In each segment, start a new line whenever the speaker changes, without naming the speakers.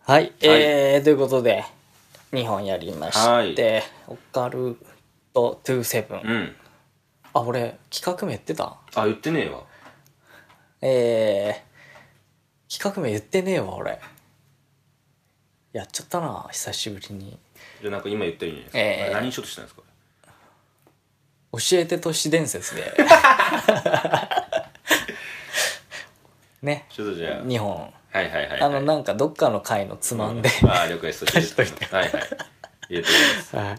はい、ということで2本やりまして、オカルト27、
うん。
あ、俺企画名言ってた？
あ、言ってねえわ。
企画名言ってねえわ俺。やっちゃったな久しぶりに。
じゃあなんか今言ったらいいんじゃないですか。あれ何しようとしたんですか。
教えて都市伝説でね、
ちょっとじゃあ
2本
はいはいはい、はい、
なんかどっかの回のつまんで、
ああ了解です。
出しといて
はいはい入れておきます。
はい、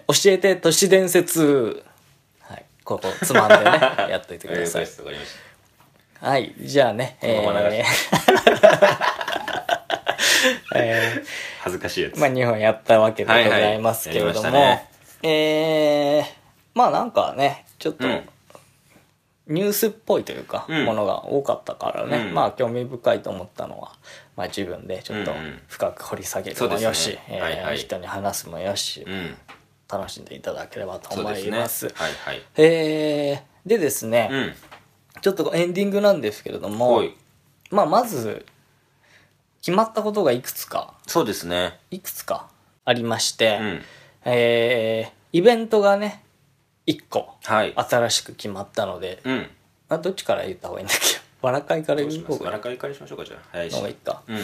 教えて都市伝説、はい、ここつまんでねやっといてください。
了解です。わかりまし
はい、じゃあね、
このまま流恥ずかしいやつ。
まあ2本やったわけでございますけれども、
はいはいやりましたね。
まあなんかねちょっと、
うん
ニュースっぽいというか、
うん
ものが多かったからね、
うん
まあ興味深いと思ったのは、まあ、自分でちょっと
うんうん
深く掘り下げる
そうですね
もよし、
はいはい
人に話すもよし、
うん
楽しんでいただければと思
そうですね。
います。
はいはい
でですね、
うん
ちょっとエンディングなんですけれども、
おい
まあまず決まったことがいくつか
そうですね。
ありまして、
うん
イベントがね1個
はい
新しく決まったので、
うん
どっちから言った方がいいんだっけわらかいから
どうします。
言う方がいい
わらかいからにしましょうか。じゃあ早いし
のがいいか。
うん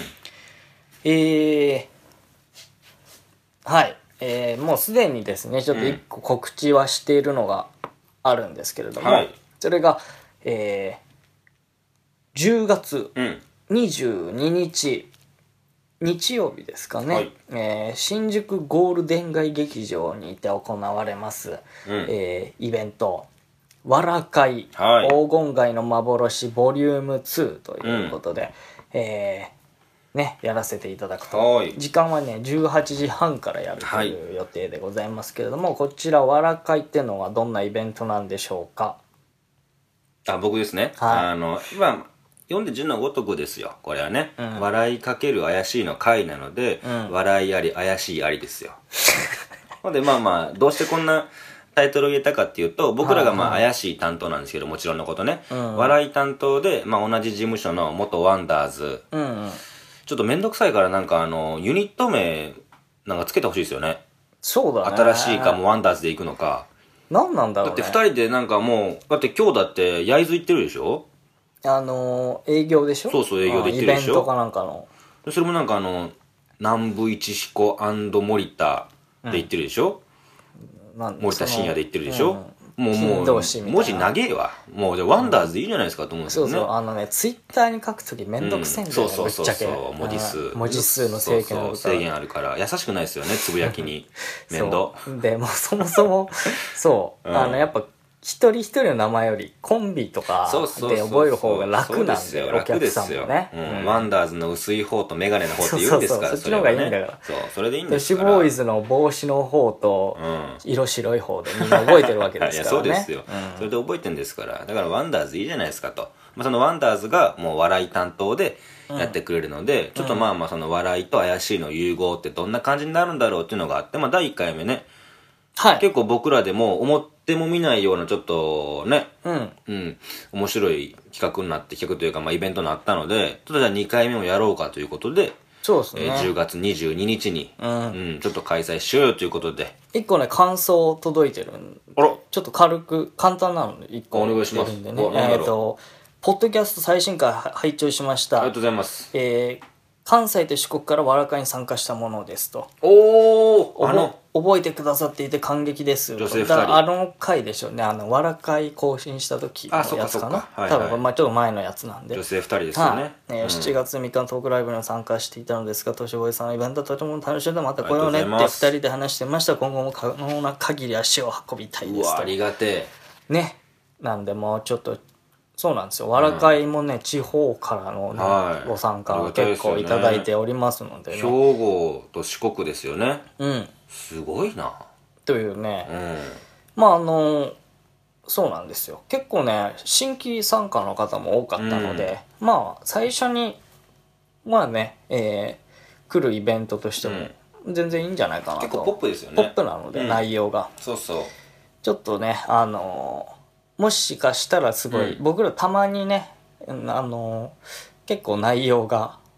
はい、もうすでにですねちょっと1個告知はしているのがあるんですけれども、
はい
それが、10月
うん
22日日曜日ですかね、
はい
新宿ゴールデン街劇場にて行われます、
うん
イベント「わらかい、
はい
黄金街の幻ボリューム2」ということで、ね、やらせていただくと、
はい
時間はね18時半からやるという予定でございますけれども、こちらわらかいっていうのはどんなイベントなんでしょうか？
あ、僕ですね。
はい
今読んで字のごとくですよ。これはね、笑いかける怪しいの回なので、笑いあり怪しいありですよ。ほんでまあまあどうしてこんなタイトルを入れたかっていうと、僕らがまあ怪しい担当なんですけど、もちろんのことね、笑い担当で、まあ、同じ事務所の元ワンダーズ、ちょっと面倒くさいからなんかユニット名なんかつけてほしいですよね。
そうだね、
新しいかもうワンダーズで行くのか。
何なんだろうね。
だって2人でなんかもうだって今日だって焼津行ってるでしょ。
営業でしょ。
そうそう営業で行ってるでしょ。
イベントかなんかの。
それもなんか南部一彦森田で行ってるでしょ、森田深夜で行ってるでしょ、もう
金同士みたいな
文字長えわ。もうじゃあワンダーズでいいじゃないですかと思うんですよね。
そうそうツイッターに書くときめんどくせえんだよね、
そうそうそうそう、
文字数の制限
制限あるから優しくないですよね、つぶやきに面倒
でもうそもそもそう、やっぱ一人一人の名前よりコンビとかで覚える方が楽なんで、お客さんもね、
ワンダーズの薄い方とメガネの方って言うんですから、
そっちの方がいいんだから。
そう、それでいいんです
から。
から。
シボーイズの帽子の方と色白い方でみんな覚えてるわけですからね。
いやそうですよ、それで覚えてるんですから。だからワンダーズいいじゃないですかと、まあ、そのワンダーズがもう笑い担当でやってくれるので、ちょっとまあまあその笑いと怪しいの融合ってどんな感じになるんだろうっていうのがあって、まあ第1回目ね、
はい、
結構僕らでも思っても見ないようなちょっとね、面白い企画になって、企画というかまあイベントになったので、ちょっとじゃあ2回目もやろうかということで、
そうですね、
10月22日に、ちょっと開催しようよということで、
1個ね感想届いてるんで、ちょっと簡単なので1個
お願いします。
ポッドキャスト最新回拝聴しました。
ありがとうございます。
関西と四国からわらかに参加したものですと。覚えてくださっていて感激です。
女性2人。
だから回でしょうね。わらかい更新した時のやつかな。多分まあちょっと前のやつなんで。
女性2人ですよね。
7月3日のトークライブに参加していたのですが、トシボーイさんのイベントとても楽しんでまた来ようねって2人で話してました。今後も可能な限り足を運びたいですと。
うわ、ありがて
え。ね。なんでもうちょっと。そうなんですよ。わらかいもね、地方からの、ねご参加結構いただいておりますのでね。
兵庫と四国ですよね。すごいな。
というね。まあそうなんですよ。結構ね、新規参加の方も多かったので、まあ最初に、まあね、来るイベントとしても全然いいんじゃないかなと。
結構ポップですよね。
ポップなので、内容が。
そうそう。
ちょっとね、もしかしたらすごい、僕らたまにね、結構内容が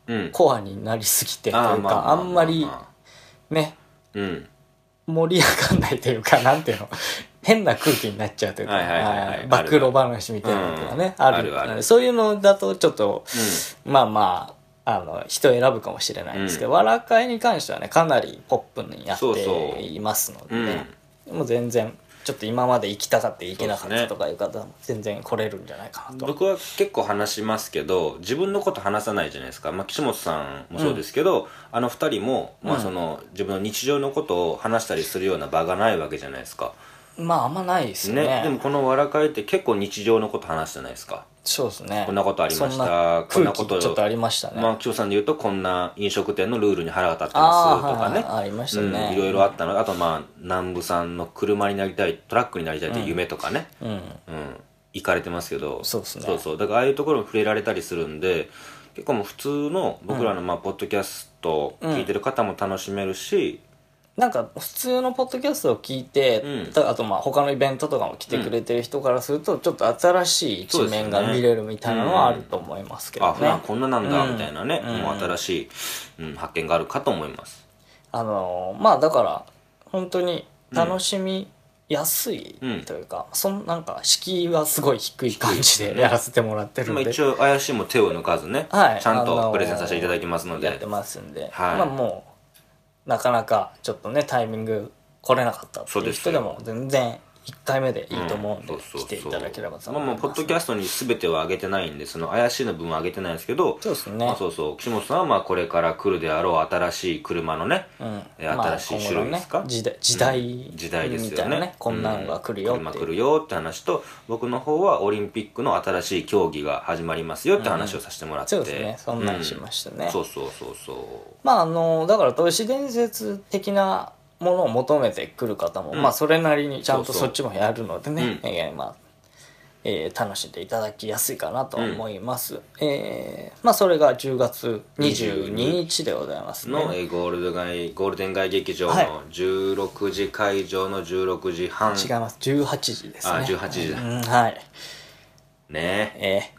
コアになりすぎてというか、あんまりね、盛り上がんないというか、なんていうの、変な空気になっちゃうというか、暴露話みたいなのがね、ある。そういうのだとちょっと、まあまあ、人選ぶかもしれないんですけど、笑かいに関してはね、かなりポップにやっていますのでね、もう全然、ちょっと今まで行きたかった行けなかったとかいう方も全然来れるんじゃないかなと。
僕は結構話しますけど、自分のこと話さないじゃないですか。岸本さんもそうですけど、あの二人も、その自分の日常のことを話したりするような場がないわけじゃないですか。
まああんまないですよね。
でもこの笑かいって結構日常のこと話すじゃないですか。
そうですね。
こんなことありました。
こんなことちょっとありましたね。
岸本さんで言うと、こんな飲食店のルールに腹が立ってますとかね。
ありましたね。
いろいろあったの。あと南部さんの車になりたい、トラックになりたいって夢とかね。行かれてますけど。
そうですね。
だからああいうところに触れられたりするんで、結構もう普通の僕らのポッドキャスト聞いてる方も楽しめるし、
なんか普通のポッドキャストを聞いて、あと他のイベントとかも来てくれてる人からすると、ちょっと新しい一面が見れるみたいなのはあると思いますけどね。
普段こんななんだみたいなね、もう新しい、発見があるかと思います。
だから本当に楽しみやすいというか、なんか敷居はすごい低い感じでやらせてもらってるんで、
一応怪しいも手を抜かずね、ちゃんとプレゼンさせていただきますので
やってますんで、もうなかなかちょっとねタイミング来れなかったっていう人でも全然1回目でいいと思うんで来ていただければと思います。
ポッドキャストに全ては上げてないんで、その怪しいの分は上げてないんですけど、
そうですね。
岸本さんはこれから来るであろう新しい車のね、新しい種類ですか、
時代
ですよね。
こんなのが来るよって
車来るよって話と、僕の方はオリンピックの新しい競技が始まりますよって話をさせてもらって、
そうですね、そんなにしましたね。
そう
だから都市伝説的なものを求めてくる方も、それなりにちゃんとそっちもやるのでね、楽しんでいただきやすいかなと思います。それが10月22日でございますね。
の、ゴールデン街劇場の16時会場の16時半。
違います。18時ですね。
18時だ。
はい。
ね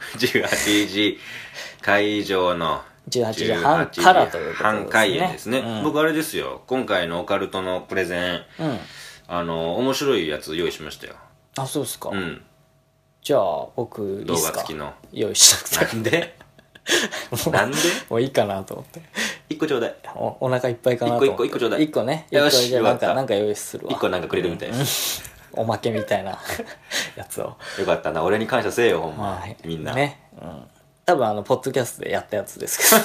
18時会場の
18時半からということですね。
半開演ですね。僕あれですよ、今回のオカルトのプレゼン、面白いやつ用意しましたよ。
あ、そうですか。じゃあ僕いいですか。
動画付きの
用意しなくて。
なんで
もういいかなと思って。
1個ちょうだい。
お腹いっぱいかなと思って。
1個ちょうだい。
1個ね。
よし、よかった。
なんか用意するわ。
1個なんかくれるみたいです。
おまけみたいなやつを。
よかったな。俺に感謝せえよ、ほんま。みんな。
ね。多分ポッドキャストでやったやつですけど。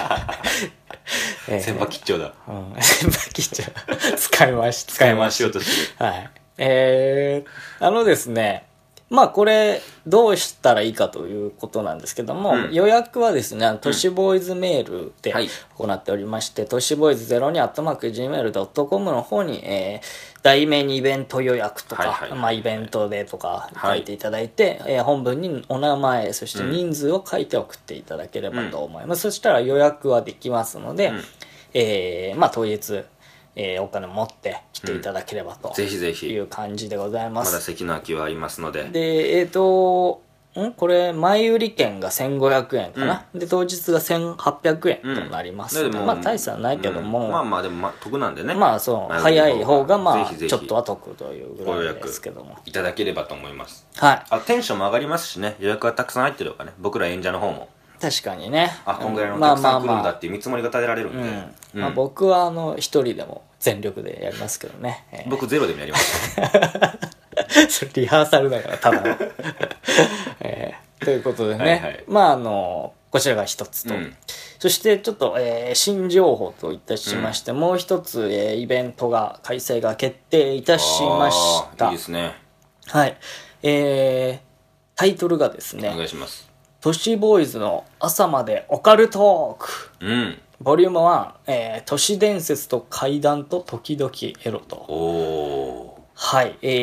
先輩吉兆だ。
先輩吉兆。使い回し
ようとしてる。
はい。ですね、これどうしたらいいかということなんですけども、予約はですね、都市ボーイズメールで行っておりまして、都市ボーイズ02@gmail.com の方に、題名にイベント予約とか、イベントでとか書いていただいて、本文にお名前、そして人数を書いて送っていただければと思います。そしたら予約はできますので、当日、お金持って来ていただければという感じでございます。
まだ席の空きはありますので。
で、これ前売り券が1500円かな、で当日が1800円となります、大差はないけども、
でも得なんでね、
早い方がちょっとは得というぐらいですけども、
いただければと思います。
はい。
テンションも上がりますしね、予約がたくさん入ってるからね、僕ら演者の方も
確かにね、
こんぐらいのお客さん来るんだっていう見積もりが立てられるんで、
僕は一人でも全力でやりますけどね、
僕ゼロでもやります
それリハーサルだからただのということでね、こちらが一つと、そしてちょっと、新情報といたしまして、もう一つ、イベントが開催が決定いたしました。
いいですね。
はい。タイトルがですね、
お願いします。
都市ボーイズの朝までオカルトーク、ボリューム1、都市伝説と怪談と時々エロと。はい、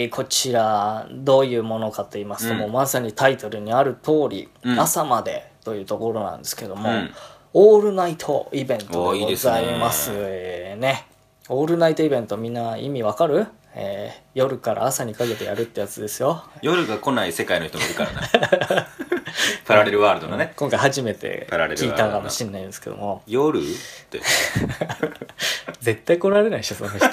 こちらどういうものかと言いますと、もうまさにタイトルにある通り、朝までというところなんですけども、オールナイトイベントでございますね。オールナイトイベント、みんな意味わかる？夜から朝にかけてやるってやつですよ。
夜が来ない世界の人もいるからねパラレルワールドのね、
今回初めて聞いたかもしれないんですけども、
夜って
絶対来られないでしょその人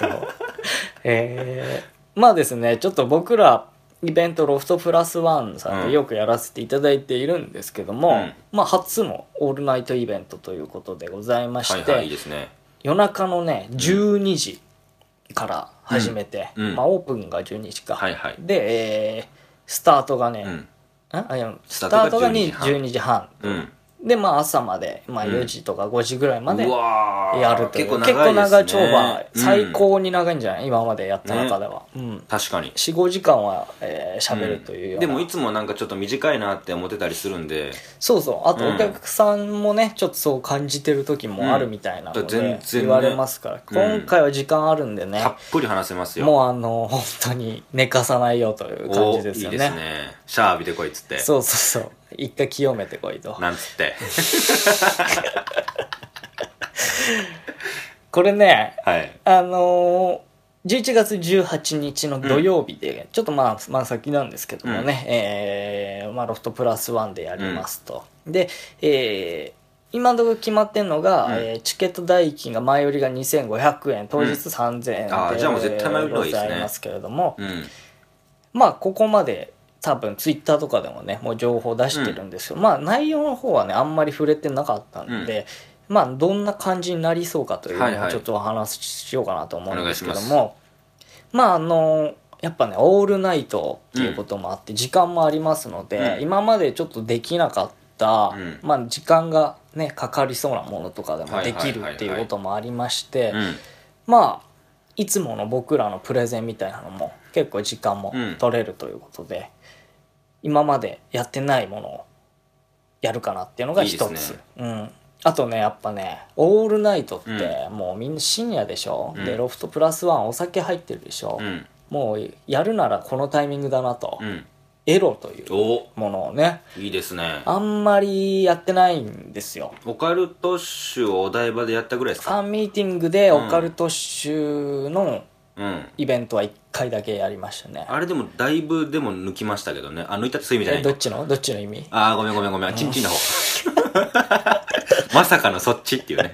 まあですね、ちょっと僕らイベントロフトプラスワンさんでよくやらせていただいているんですけども、まあ初のオールナイトイベントということでございまして、
いいですね、
夜中のね12時から始めて、まあオープンが12時か、で、スタートがね、スタートが12時半、でまあ朝まで、まあ、4時とか5時ぐらいまでやるという、結構長丁場、最高に長いんじゃない今までやった中では、
確かに
4,5 時間は喋るというような、
でもいつもなんかちょっと短いなって思ってたりするんで、
そうそう、あとお客さんもねちょっとそう感じてる時もあるみたいなので言われますから、今回は時間あるんでね、
たっぷり話せますよ。
もう本当に寝かさないよという感じですよね。
いいですね、シャワー浴びてこいっつって、
そう一回清めてこいと
なんつって
これね、11月18日の土曜日で、ちょっとまあ先なんですけどもね、まあロフトプラスワンでやりますと、で、今のところ決まってんのが、チケット代金が前売りが2500円、当日3000円で、
じゃあもう絶対前売りの方がいいですね。
ございますけれども、まあここまで多分ツイッターとかでもねもう情報出してるんですけど、まあ内容の方はねあんまり触れてなかったんで、まあどんな感じになりそうかというのをちょっとお話ししようかなと思うんですけども、まあやっぱねオールナイトっていうこともあって時間もありますので、今までちょっとできなかった、まあ時間がねかかりそうなものとかでもできるっていうこともありまして、まあいつもの僕らのプレゼンみたいなのも結構時間も取れるということで、今までやってないものをやるかなっていうのが一つ。あとねやっぱねオールナイトってもうみんな深夜でしょ、でロフトプラスワンお酒入ってるでしょ、もうやるならこのタイミングだなと、エロというものをね、
いいですね、
あんまりやってないんですよ。
オカルト集をお台場でやったぐらいですか。
ファンミーティングでオカルト集のイベントは1回だけやりましたね。
あれでもだいぶでも抜きましたけどね。抜いたってそういう意味じゃない。
どっちの意味？
ごめんチンチンの方まさかのそっちっていうね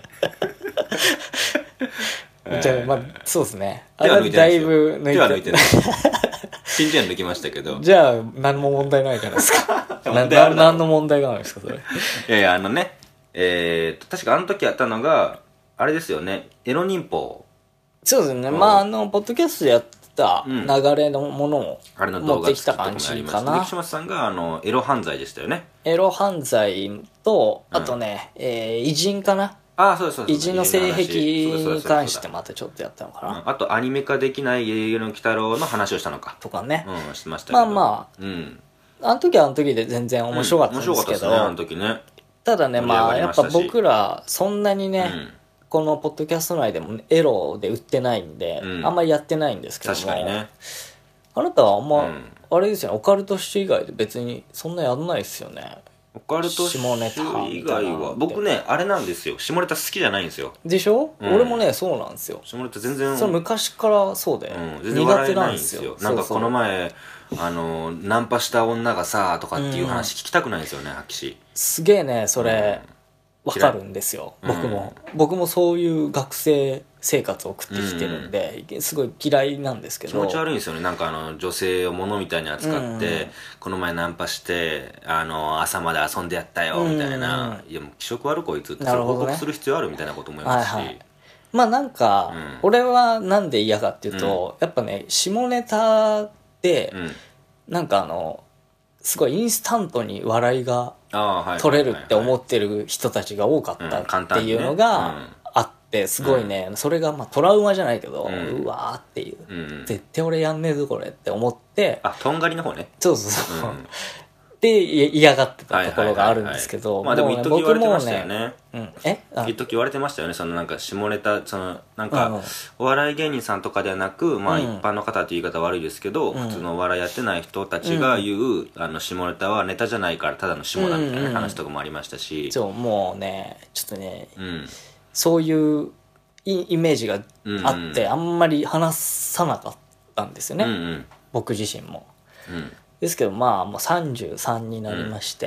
じゃあまあそうですね、あれはだいぶ抜いて、
手は抜いてないチンチンは抜きましたけど
じゃあ何も問題ないじゃないですか何の問題があるんですかそれ。
いや確かあの時やったのがあれですよね、エロ忍法。
そうですね、まあポッドキャストでやった流れのものを持ってきた感じかな。
関島さんがエロ犯罪でしたよね。
エロ犯罪とあとね、偉人かな。
そう
偉人の性癖に関してまたちょっとやったのかな。
あとアニメ化できないゲゲゲの鬼太郎の話をしたのか
とかね、
してましたけど、
まああの時はあの時で全然面白かったんですけど、
面白かったですねあの時ね。
ただねまあやっぱ僕らそんなにね、このポッドキャスト内でもエロで売ってないんで、あんまりやってないんですけども、
確かにね、
あなたはあんま、あれですよね、オカルト種以外で別にそんなやんないですよね。
オカルト種以外は僕ねあれなんですよ、下ネタ好きじゃないんですよ。
でしょ、俺もねそうなんですよ。
下ネタ全然
それ昔からそうで、
全然笑えないんですよ。なんかこの前ナンパした女がさとかっていう話聞きたくないんですよね、はっきし。
すげえねそれ、わかるんですよ。僕もそういう学生生活を送ってきてるんで、すごい嫌いなんですけど、
気持ち悪いんですよね。なんか女性を物みたいに扱って、この前ナンパして朝まで遊んでやったよみたいな、いやもう気色悪こいつってそれ報告する必要あるみたいなこと思いますし、
まあなんか、俺はなんで嫌かっていうと、やっぱね下ネタで、なんかすごいインスタントに笑いが取れるって思ってる人たちが多かったっていうのがあって、すごいねそれがまあトラウマじゃないけど、うわーっていう、絶対俺やんねえぞこれって思って、
とんがりの方ね。
そうで嫌がってたところがあるんですけど、
まあでも一時言われてましたよね。一時言われてましたよね、なんか下ネタなんかお笑い芸人さんとかではなく、まあ一般の方って言い方悪いですけど、普通のお笑いやってない人たちが言う下ネタはネタじゃないからただの下だみたいな話とかもありましたし、
もうねちょっとね、そういうイメージがあって、あんまり話さなかったんですよね、僕自身も。ですけどまあもう33になりまして、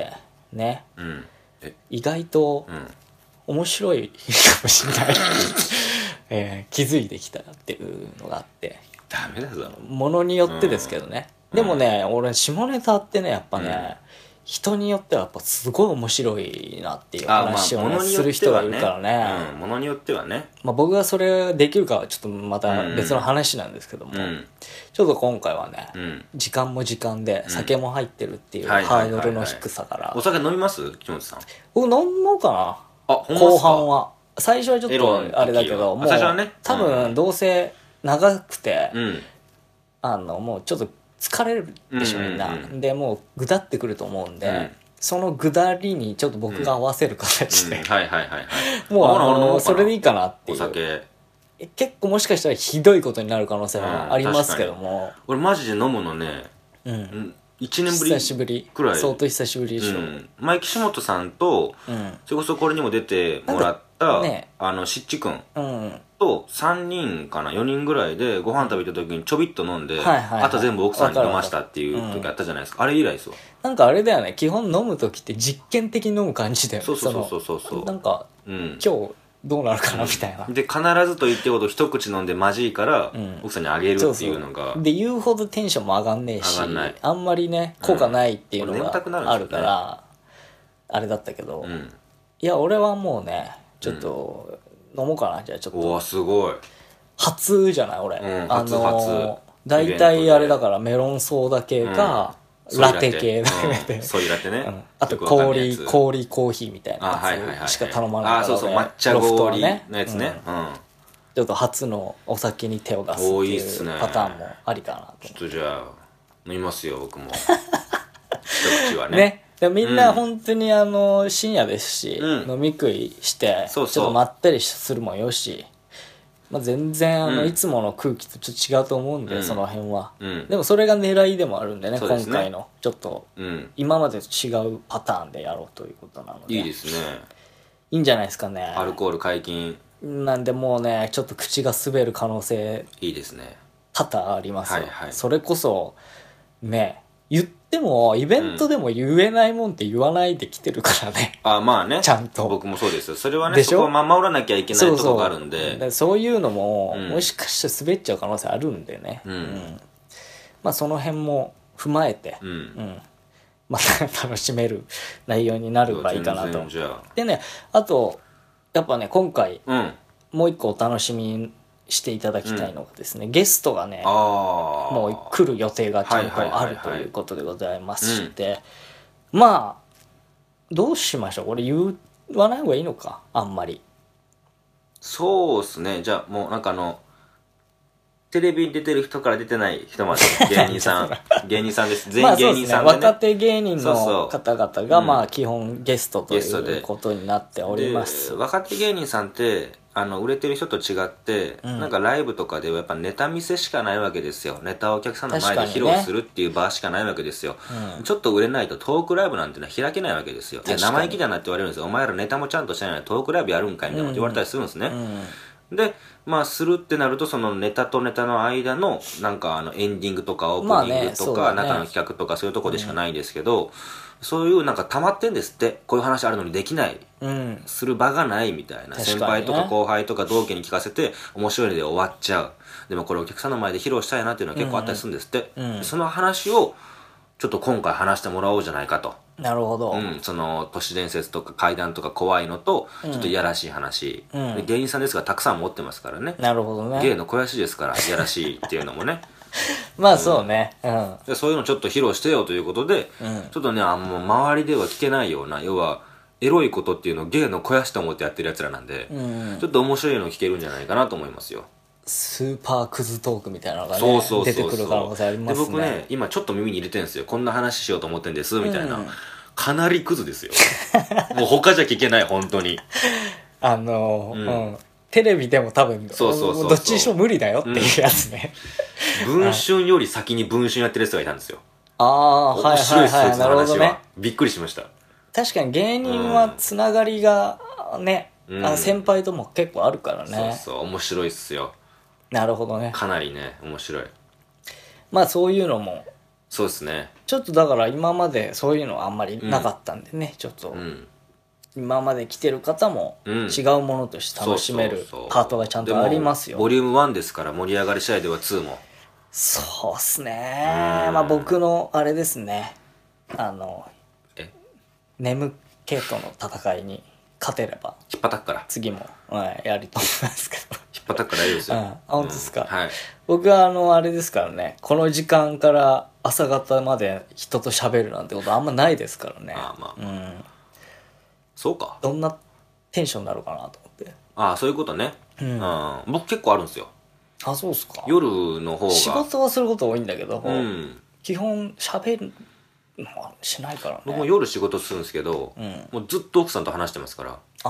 ね、
うん
意外と面白いかもしれない気づいてきたっていうのがあって、
ダメだぞ。
ものによってですけどね、でもね、俺下ネタってねやっぱね、人によってはやっぱすごい面白いなっていう話をね、する人がいるからね、
ものによってはね、
まあ、僕がそれできるかはちょっとまた別の話なんですけども、ちょっと今回はね、時間も時間で酒も入ってるっていうハードルの低さから。
お酒飲みます木本さん？
僕飲もうかな、後半は。最初はちょっとあれだけど、もう多分どうせ長くて、もうちょっと疲れるでしょみんな、でもうぐだってくると思うんで、そのぐだりにちょっと僕が合わせる形で、もうそれでいいかなっていう。
お酒
結構もしかしたらひどいことになる可能性もありますけども、
俺マジで飲むのね、1年ぶり
久しぶり
くらい、
相当久しぶりでしょ。
前岸本さんと、それこそこれにも出てもらった、しっちくんと3人かな4人ぐらいでご飯食べた時にちょびっと飲んで、あと全部奥さんに飲ましたっていう時あったじゃないですか。あれ以来ですわ。
なんかあれだよね、基本飲む時って実験的に飲む感じだよね。
そう
なんか、今日どうなるかなみたいな、
で必ずと言ってほど一口飲んでまじいから、奥さんにあげるっていうのが
で言うほどテンションも上がんねえし、あんまりね効果ないっていうのがあるから、あれだったけど、いや俺はもうねちょっと飲もうかな。じゃあちょっと、
うわすごい
初じゃない俺、
初
大体あれだからメロンソーダ系か、ラテ系だね、
ソイラテね、
あと氷コーヒーみたいなやつしか頼まないから、
抹茶氷のやつね、
ちょっと初のお酒に手を出すっていうパターンもありかなと。
ちょっとじゃあ飲みますよ僕も一口は
ね。でみんな本当に深夜ですし、飲み食いしてちょっとまったりするもよし、まあ、全然いつもの空気とちょっと違うと思うんで、その辺は、でもそれが狙いでもあるんでね、今回のちょっと今までと違うパターンでやろうということなので、
いいですね。
いいんじゃないですかね。
アルコール解禁
なんでもうねちょっと口が滑る可能性
いいですね、
多々ありますよ、それこそね言ってもイベントでも言えないもんって言わないで来てるからね、
まあね、
ちゃんと
僕もそうですよ。それはね、そこは守らなきゃいけないところがあるんで、
そういうのも、もしかして滑っちゃう可能性あるんでね、まあその辺も踏まえて、また楽しめる内容になればいいかなと。でね、あとやっぱね今回、もう一個お楽しみにしていただきたいのがですね、ゲストがねもう来る予定がちゃんとあるということでございまして、まあどうしましょう、これ言わない方がいいのか、あんまり。
そうっすね。じゃあもうなんかテレビに出てる人から出てない人まで芸人さん芸人さんです。全員芸人さんでね、
若手芸人の方々がまあ基本ゲストということになっております。
若手芸人さんって売れてる人と違って、なんかライブとかではやっぱネタ見せしかないわけですよ。ネタをお客さんの前で披露するっていう場しかないわけですよ、ちょっと売れないとトークライブなんてのは開けないわけですよ。いや生意気だなって言われるんですよ。お前らネタもちゃんとしてないのにトークライブやるんかいみたいなこと言われたりするんですね、でまあするってなるとそのネタとネタの間のなんかエンディングとかオープニングとか、中の企画とかそういうとこでしかないんですけど、そういうなんか溜まってんですって、こういう話あるのにできない、する場がないみたいな、先輩とか後輩とか同期に聞かせて面白いので終わっちゃう、でもこれお客さんの前で披露したいなっていうのは結構あったりするんですって、その話をちょっと今回話してもらおうじゃないかと。
なるほど、
その都市伝説とか怪談とか怖いのとちょっといやらしい話、芸人さんですからたくさん持ってますからね。
なるほどね、
芸の肥やしですからいやらしいっていうのもね
まあそうね、
でそういうのちょっと披露してよということで、ちょっとねもう周りでは聞けないような、要はエロいことっていうのを芸の肥やしと思ってやってるやつらなんで、ちょっと面白いの聞けるんじゃないかなと思いますよ。
スーパークズトークみたいなのがね出てくる可能性ありますね。
で僕ね今ちょっと耳に入れてるんですよ。こんな話しようと思ってんですみたいな、かなりクズですよもう他じゃ聞けない本当に
テレビでも多分どっちにしても無理だよっていうやつね、
文春より先に文春やってるやつがいたんですよ。
面白いっすよ、
なるほどね。びっくりしました。
確かに芸人はつながりがね、先輩とも結構あるからね。
そう面白いっすよ。
なるほどね。
かなりね面白い。
まあそういうのも
そうですね。
ちょっとだから今までそういうのはあんまりなかったんでね、ちょっと、今まで来てる方も違うものとして楽しめるパートがちゃんとありますよ。
ボリューム1ですから盛り上がり次第では2も。
そうっすね。まあ僕のあれですね、眠気との戦いに勝てれば
引っ叩くから
次も、やりと思いますけど。
引っ叩くからいいですよ。
本当ですか。
はい。
僕はあれですからね、この時間から朝方まで人と喋るなんてことあんまないですからね。
そうか。
どんなテンションになるかなと思って。
そういうことね。僕結構あるんですよ。
そうっすか。
夜の方が。
仕事はすること多いんだけど、基本喋るのはしないからね。
僕も夜仕事するんですけど、もうずっと奥さんと話してますから。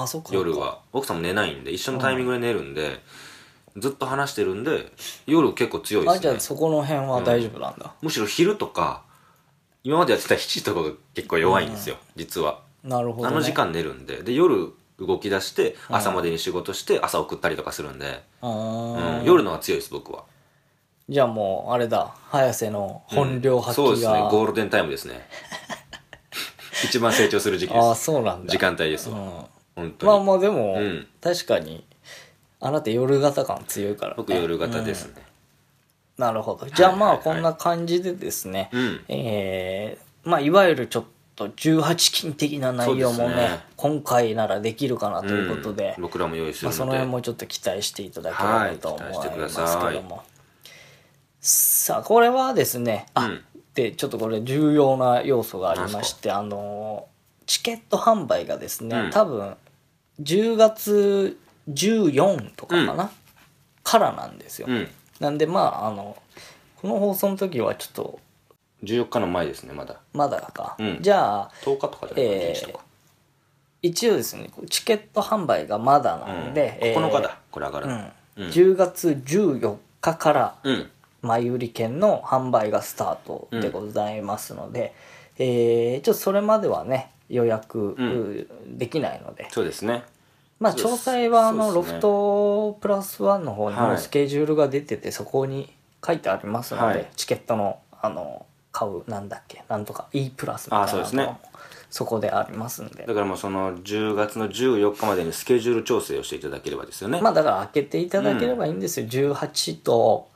そうか。
夜は。奥さんも寝ないんで、一緒のタイミングで寝るんで、ずっと話してるんで、夜結構強いですね。
じゃあそこの辺は大丈夫なんだ。
むしろ昼とか、今までやってた7時とかが結構弱いんですよ、実は。
なるほどね。
あの時間寝るんで。で、夜動き出して、朝までに仕事して、朝送ったりとかするんで、夜の方が強いです、僕は。
じゃあもう、あれだ、早瀬の本領発揮が、
そうですね、ゴールデンタイムですね。一番成長する時期です。
そうなんだ。
時間帯ですわ。本当に。
まあでも、確かに、あなた夜型感強いからね。
僕夜型ですね。
なるほど。じゃあまあこんな感じでですね、まあいわゆるちょっと18禁的な内容もね、今回ならできるかなということで、
僕らも用意するので、
その辺もちょっと期待していただければと思いますけども。さあ、これはですね、で、ちょっとこれ重要な要素がありまして、チケット販売がですね、多分10月14とかかな、からなんですよ。なんでまあこの放送の時はちょっと
14日の前ですね、まだ
か、じゃあ
10日とかじゃないか、
一応ですねチケット販売がまだなんで、
9日だこれ上がる
10月14日から前売り券の販売がスタートでございますので、ちょっとそれまではね予約できないので、
そうですね。
まあ詳細はロフトプラスワンの方にもスケジュールが出てて、そこに書いてありますので、チケットの買うなんとか E プラスみたいなのもそこでありますんで、
だからもうその10月の14日までにスケジュール調整をしていただければですよね。
まあだから開けていただければいいんですよ。18と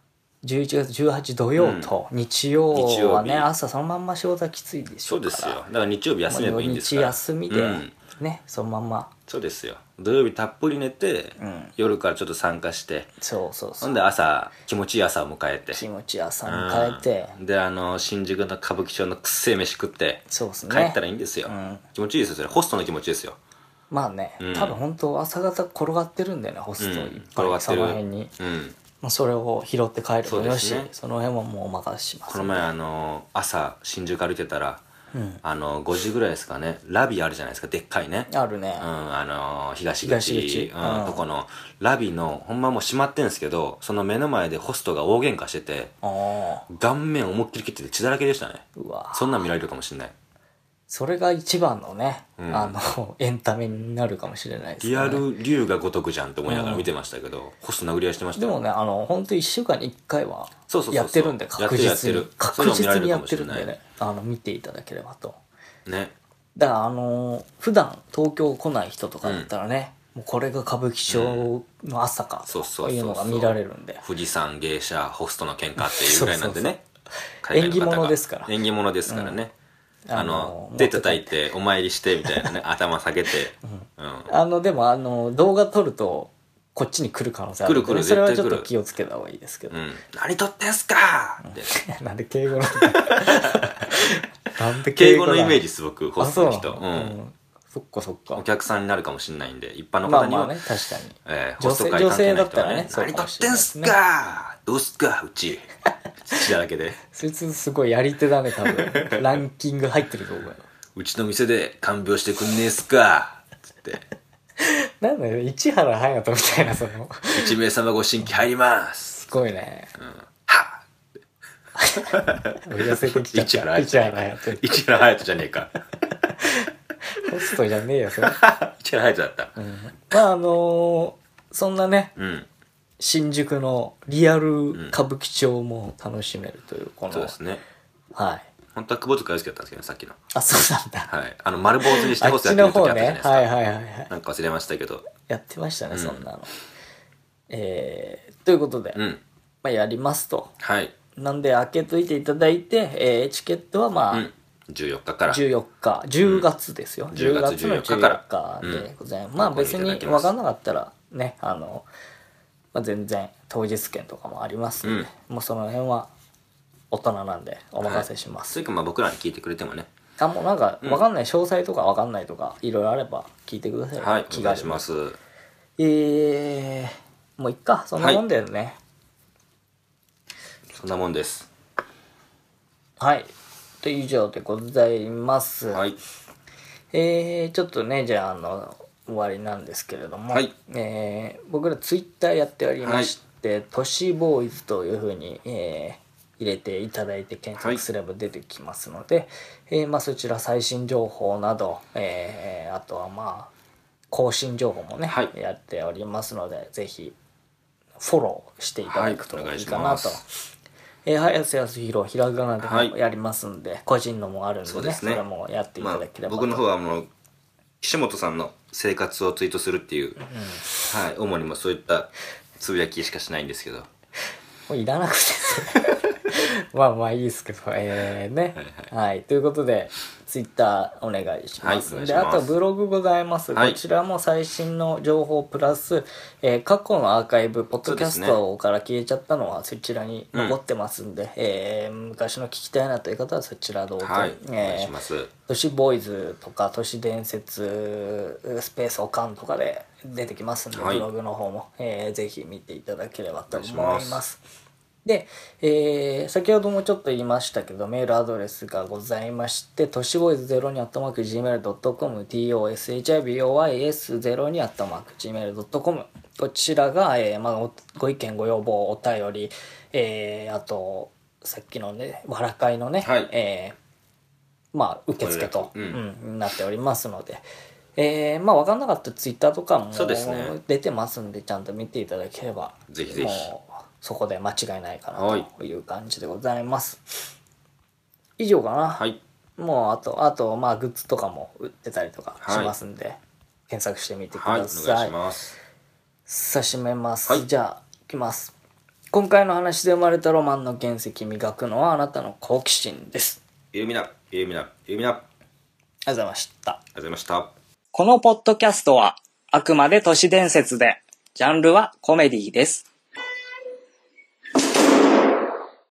11月18土曜と日曜はね、朝そのまんま仕事はきついでしょうから。
そうですよ。だから日曜日休めばいいんですから。
日休みでね、そのまんま。
そうですよ。土曜日たっぷり寝て、夜からちょっと参加して、ほんで朝気持ちいい朝を迎えて、
気持ちいい朝を迎えて、
で新宿の歌舞伎町のくっせえ飯食って、帰ったらいいんですよ。気持ちいいですよ、それホストの気持ちですよ。
まあね、多分本当朝方転がってるんだよね、ホストいっぱいその辺に。それを拾って帰るもよし、その辺はもうお任せします。
この前朝新宿歩いてたら、5時ぐらいですかね、ラビあるじゃないですか、でっかいね。
あるね。
東口とこのラビのほんまもう閉まってんですけど、その目の前でホストが大喧嘩してて、顔面思いっきり切ってて血だらけでしたね。そんなん見られるかもしれない。
それが一番のね、エンタメになるかもしれないですね。
リアル龍が如くじゃんと思いながら見てましたけど、ホスト殴り合いしてましたよ。
でもね、本当1週間に1回はやってるんで、確実にやってるんでね、見ていただければと。
ね。
だから普段東京来ない人とかだったらね、もうこれが歌舞伎町の朝かというのが見られるんで。
富士山芸者ホストの喧嘩っていうぐらいなんでね。
縁起物ですから。
縁起物ですからね。手叩いてお参りしてみたいなね、頭下げて。
でも動画撮るとこっちに来る可能性あるんで、それはちょっと気をつけた方がいいですけど。
何撮ってんすかって。
なんで敬語
なんで敬語のイメージです、僕、ホストの人。
そっかそっか。
お客さんになるかもしれないんで、一般の方には。
まあね、確かに。
ホスト会関係ない人はね。
何
撮ってんすかどうすかうち。血だらけで。
そいつすごいやり手だね、多分。ランキング入ってると思うよ。
うちの店で看病してくんねえすかつって。
なんだよ、市原隼人みたいな、
1名様ご新規入ります。
すごいね。
は
っ寄せてきちゃった。
市原隼人じゃねえか。
ホストじゃねえよ、それ。
市原隼人だった。
まあそんなね、新宿のリアル歌舞伎町も楽しめるという、この、 はい。
本当は窪塚洋介だったんですけどね、さっきの。
あ、そうなんだ。
はい。丸坊主にして
あっちの
ホストやってる時あ
方ね。
ったじゃないですか。
はいはいはいはい。
なんか忘れましたけど。
やってましたね、そんなの。ということで、
うん。
まあ、やりますと。
はい。
なんで、開けといていただいて、チケットはまあ、
うん。14日から。
14日、10月ですよ。10
10月
月の
14日から
14日でございます。
うん
まあ別に
ご購入いただけます
分かんなかったらね、まあ、全然当日券とかもありますんで、もうその辺は大人なんでお任せします。
それかまあ僕らに聞いてくれてもね。
もうなんか分かんない、詳細とか分かんないとかいろいろあれば聞いてください。
はい。お願いし
気軽に。
ます。
もういっか、そんなもんだよね。
そんなもんです。
はい。と以上でございます。
はい。
ちょっとね、じゃあ、終わりなんですけれども、
はい。
僕らツイッターやっておりまして、都市ボーイズというふうに、入れていただいて検索すれば出てきますので、まあ、そちら最新情報など、あとはまあ、更新情報もね、
はい
やっておりますので、ぜひ、フォローしていただくといいかなと。早瀬康弘ひらがなでもやりますんで、個人のもあるんでね、それもやっていただければと、
僕の方は岸本さんの生活をツイートするっていう、はい、主にもそういったつぶやきしかしないんですけど、
もういらなくてまあまあいいですけど、ね、はいということでツイッターお願いします、であとブログございます、こちらも最新の情報プラス、過去のアーカイブポッドキャストから消えちゃったのはそちらに残ってますんで、昔の聞きたいなという方はそちらどうぞ、
お願いします。
都市ボーイズとか都市伝説スペースオカンとかで出てきますんで、ブログの方も、ぜひ見ていただければと思います。で、先ほどもちょっと言いましたけどメールアドレスがございまして都市ボーイズ 02@gmail.com toshiboys02@gmail.com こちらが、まあ、ご意見ご要望お便り、あとさっきのねわらかいのね、まあ受付と、なっておりますので、まあ分かんなかったツイッターとかも出てますんでちゃんと見ていただければ
ぜひぜひ
もうそこで間違いないかなという感じでございます。以上かな。
はい。
もうあとまあグッズとかも売ってたりとかしますんで、検索してみてください。
お願いします。
さあ締めます。じゃあいきます。今回の話で生まれたロマンの原石磨くのはあなたの好奇心です。
イルミナ。ありがとう
ございました。
こ
のポッドキャストはあくまで都市伝説でジャンルはコメディです。